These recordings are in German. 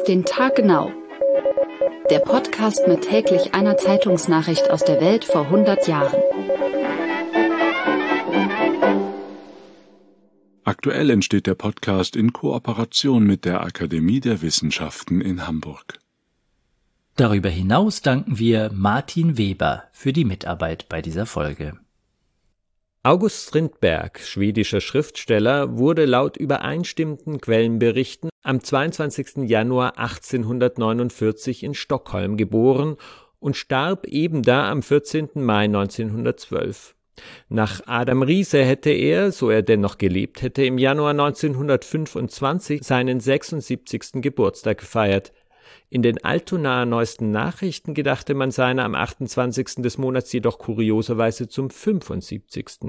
Auf den Tag genau. Der Podcast mit täglich einer Zeitungsnachricht aus der Welt vor 100 Jahren. Aktuell entsteht der Podcast in Kooperation mit der Akademie der Wissenschaften in Hamburg. Darüber hinaus danken wir Martin Weber für die Mitarbeit bei dieser Folge. August Strindberg, schwedischer Schriftsteller, wurde laut übereinstimmenden Quellenberichten am 22. Januar 1849 in Stockholm geboren und starb ebenda am 14. Mai 1912. Nach Adam Riese hätte er, so er denn noch gelebt hätte, im Januar 1925 seinen 76. Geburtstag gefeiert. In den Altonaer Neuesten Nachrichten gedachte man seiner am 28. des Monats jedoch kurioserweise zum 75.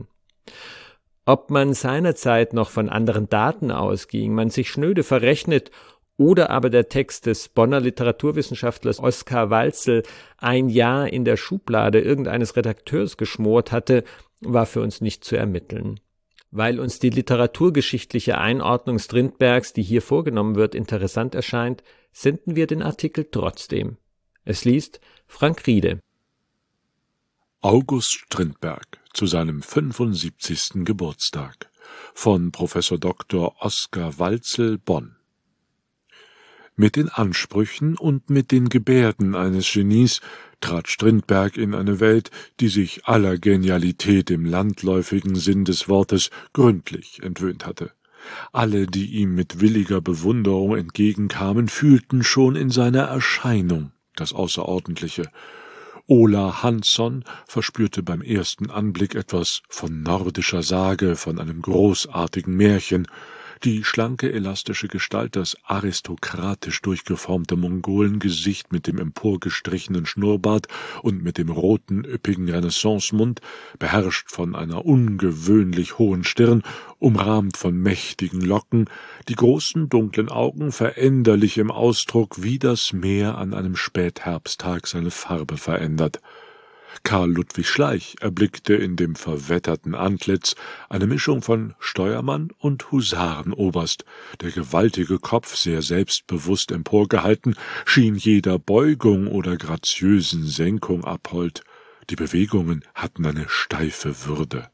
Ob man seinerzeit noch von anderen Daten ausging, man sich schnöde verrechnet oder aber der Text des Bonner Literaturwissenschaftlers Oskar Walzel ein Jahr in der Schublade irgendeines Redakteurs geschmort hatte, war für uns nicht zu ermitteln. Weil uns die literaturgeschichtliche Einordnung Strindbergs, die hier vorgenommen wird, interessant erscheint, senden wir den Artikel trotzdem. Es liest Frank Riede. August Strindberg zu seinem 75. Geburtstag von Professor Dr. Oskar Walzel, Bonn. Mit den Ansprüchen und mit den Gebärden eines Genies trat Strindberg in eine Welt, die sich aller Genialität im landläufigen Sinn des Wortes gründlich entwöhnt hatte. Alle, die ihm mit williger Bewunderung entgegenkamen, fühlten schon in seiner Erscheinung das Außerordentliche. Ola Hansson verspürte beim ersten Anblick etwas von nordischer Sage, von einem großartigen Märchen. Die schlanke, elastische Gestalt, das aristokratisch durchgeformte Mongolengesicht mit dem emporgestrichenen Schnurrbart und mit dem roten, üppigen Renaissancemund, beherrscht von einer ungewöhnlich hohen Stirn, umrahmt von mächtigen Locken, die großen, dunklen Augen veränderlich im Ausdruck, wie das Meer an einem Spätherbsttag seine Farbe verändert. Karl Ludwig Schleich erblickte in dem verwetterten Antlitz eine Mischung von Steuermann und Husarenoberst. Der gewaltige Kopf, sehr selbstbewusst emporgehalten, schien jeder Beugung oder graziösen Senkung abhold. Die Bewegungen hatten eine steife Würde.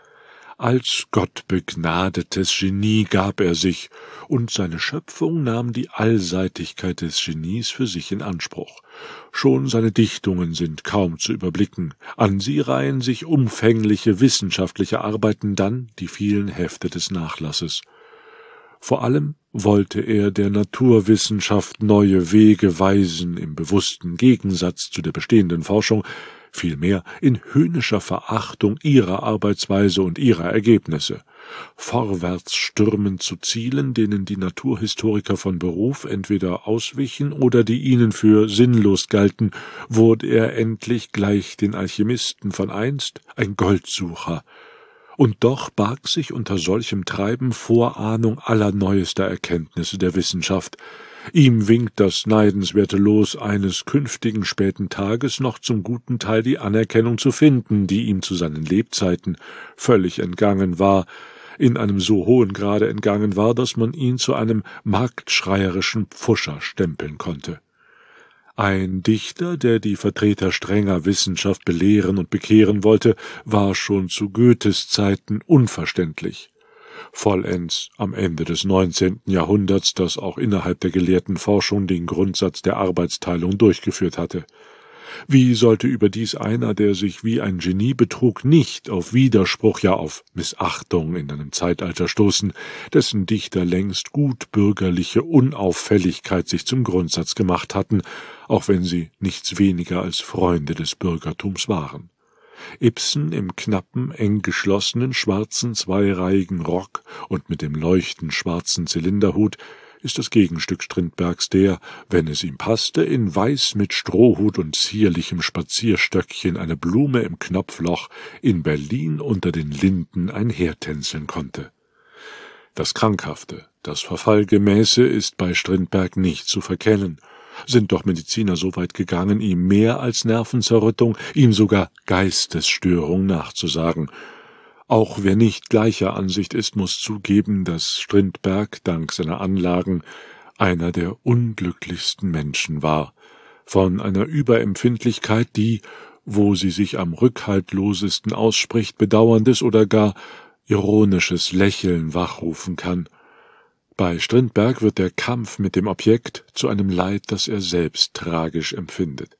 Als gottbegnadetes Genie gab er sich, und seine Schöpfung nahm die Allseitigkeit des Genies für sich in Anspruch. Schon seine Dichtungen sind kaum zu überblicken, an sie reihen sich umfängliche wissenschaftliche Arbeiten, dann die vielen Hefte des Nachlasses. Vor allem wollte er der Naturwissenschaft neue Wege weisen, im bewussten Gegensatz zu der bestehenden Forschung, vielmehr in höhnischer Verachtung ihrer Arbeitsweise und ihrer Ergebnisse. Vorwärts stürmend zu Zielen, denen die Naturhistoriker von Beruf entweder auswichen oder die ihnen für sinnlos galten, wurde er endlich gleich den Alchemisten von einst ein Goldsucher. Und doch barg sich unter solchem Treiben Vorahnung aller neuester Erkenntnisse der Wissenschaft. Ihm winkt das neidenswerte Los eines künftigen späten Tages noch zum guten Teil die Anerkennung zu finden, die ihm zu seinen Lebzeiten völlig entgangen war, in einem so hohen Grade entgangen war, dass man ihn zu einem marktschreierischen Pfuscher stempeln konnte. Ein Dichter, der die Vertreter strenger Wissenschaft belehren und bekehren wollte, war schon zu Goethes Zeiten unverständlich. Vollends am Ende des 19. Jahrhunderts, das auch innerhalb der gelehrten Forschung den Grundsatz der Arbeitsteilung durchgeführt hatte. Wie sollte überdies einer, der sich wie ein Genie betrug, nicht auf Widerspruch, ja auf Missachtung in einem Zeitalter stoßen, dessen Dichter längst gutbürgerliche Unauffälligkeit sich zum Grundsatz gemacht hatten, auch wenn sie nichts weniger als Freunde des Bürgertums waren. Ibsen im knappen, eng geschlossenen, schwarzen, zweireihigen Rock und mit dem leuchtend schwarzen Zylinderhut ist das Gegenstück Strindbergs, der, wenn es ihm passte, in Weiß mit Strohhut und zierlichem Spazierstöckchen eine Blume im Knopfloch in Berlin unter den Linden einhertänzeln konnte. Das Krankhafte, das Verfallgemäße ist bei Strindberg nicht zu verkennen. Sind doch Mediziner so weit gegangen, ihm mehr als Nervenzerrüttung, ihm sogar Geistesstörung nachzusagen. Auch wer nicht gleicher Ansicht ist, muss zugeben, dass Strindberg dank seiner Anlagen einer der unglücklichsten Menschen war, von einer Überempfindlichkeit, die, wo sie sich am rückhaltlosesten ausspricht, bedauerndes oder gar ironisches Lächeln wachrufen kann. Bei Strindberg wird der Kampf mit dem Objekt zu einem Leid, das er selbst tragisch empfindet.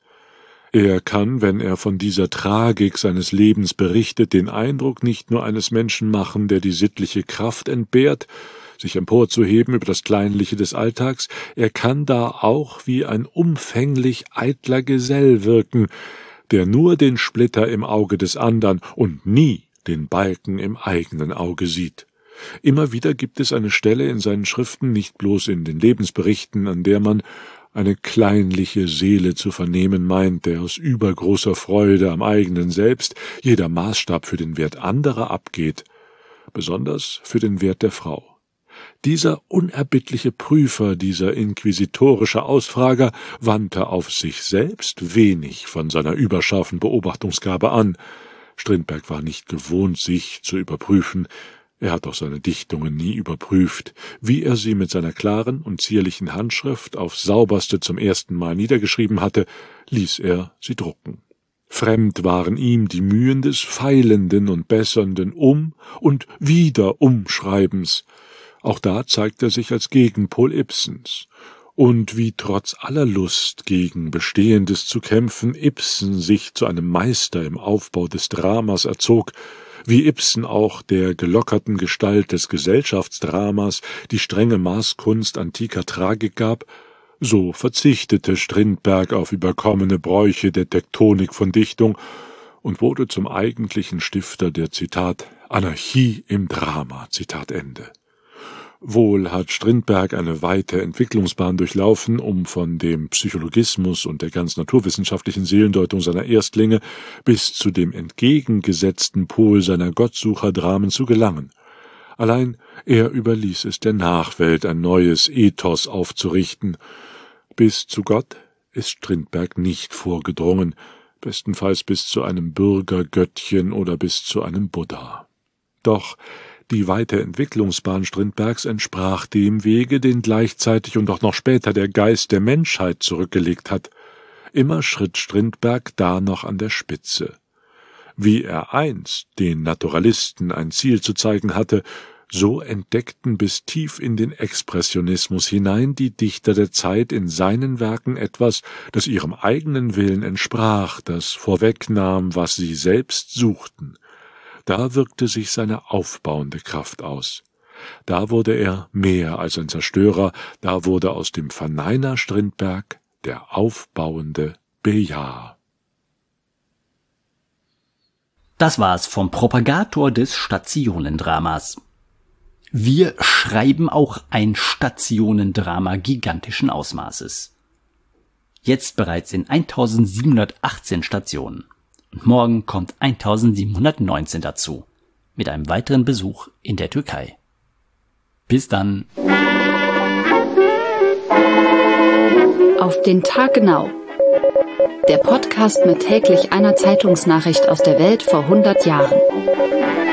Er kann, wenn er von dieser Tragik seines Lebens berichtet, den Eindruck nicht nur eines Menschen machen, der die sittliche Kraft entbehrt, sich emporzuheben über das Kleinliche des Alltags, er kann da auch wie ein umfänglich eitler Gesell wirken, der nur den Splitter im Auge des andern und nie den Balken im eigenen Auge sieht. Immer wieder gibt es eine Stelle in seinen Schriften, nicht bloß in den Lebensberichten, an der man eine kleinliche Seele zu vernehmen meint, der aus übergroßer Freude am eigenen Selbst jeder Maßstab für den Wert anderer abgeht, besonders für den Wert der Frau. Dieser unerbittliche Prüfer, dieser inquisitorische Ausfrager wandte auf sich selbst wenig von seiner überscharfen Beobachtungsgabe an. Strindberg war nicht gewohnt, sich zu überprüfen. Er hat auch seine Dichtungen nie überprüft. Wie er sie mit seiner klaren und zierlichen Handschrift aufs Sauberste zum ersten Mal niedergeschrieben hatte, ließ er sie drucken. Fremd waren ihm die Mühen des feilenden und bessernden und wieder Umschreibens. Auch da zeigt er sich als Gegenpol Ibsens. Und wie trotz aller Lust gegen Bestehendes zu kämpfen Ibsen sich zu einem Meister im Aufbau des Dramas erzog, wie Ibsen auch der gelockerten Gestalt des Gesellschaftsdramas die strenge Maßkunst antiker Tragik gab, so verzichtete Strindberg auf überkommene Bräuche der Tektonik von Dichtung und wurde zum eigentlichen Stifter der, Zitat, Anarchie im Drama, Zitat Ende. Wohl hat Strindberg eine weite Entwicklungsbahn durchlaufen, um von dem Psychologismus und der ganz naturwissenschaftlichen Seelendeutung seiner Erstlinge bis zu dem entgegengesetzten Pol seiner Gottsucherdramen zu gelangen. Allein er überließ es der Nachwelt, ein neues Ethos aufzurichten. Bis zu Gott ist Strindberg nicht vorgedrungen, bestenfalls bis zu einem Bürgergöttchen oder bis zu einem Buddha. Doch die weite Entwicklungsbahn Strindbergs entsprach dem Wege, den gleichzeitig und auch noch später der Geist der Menschheit zurückgelegt hat. Immer schritt Strindberg da noch an der Spitze. Wie er einst den Naturalisten ein Ziel zu zeigen hatte, so entdeckten bis tief in den Expressionismus hinein die Dichter der Zeit in seinen Werken etwas, das ihrem eigenen Willen entsprach, das vorwegnahm, was sie selbst suchten. Da wirkte sich seine aufbauende Kraft aus. Da wurde er mehr als ein Zerstörer, da wurde aus dem Verneiner Strindberg der aufbauende Bejaher. Das war's vom Propagator des Stationendramas. Wir schreiben auch ein Stationendrama gigantischen Ausmaßes. Jetzt bereits in 1718 Stationen. Und morgen kommt 1719 dazu, mit einem weiteren Besuch in der Türkei. Bis dann. Auf den Tag genau. Der Podcast mit täglich einer Zeitungsnachricht aus der Welt vor 100 Jahren.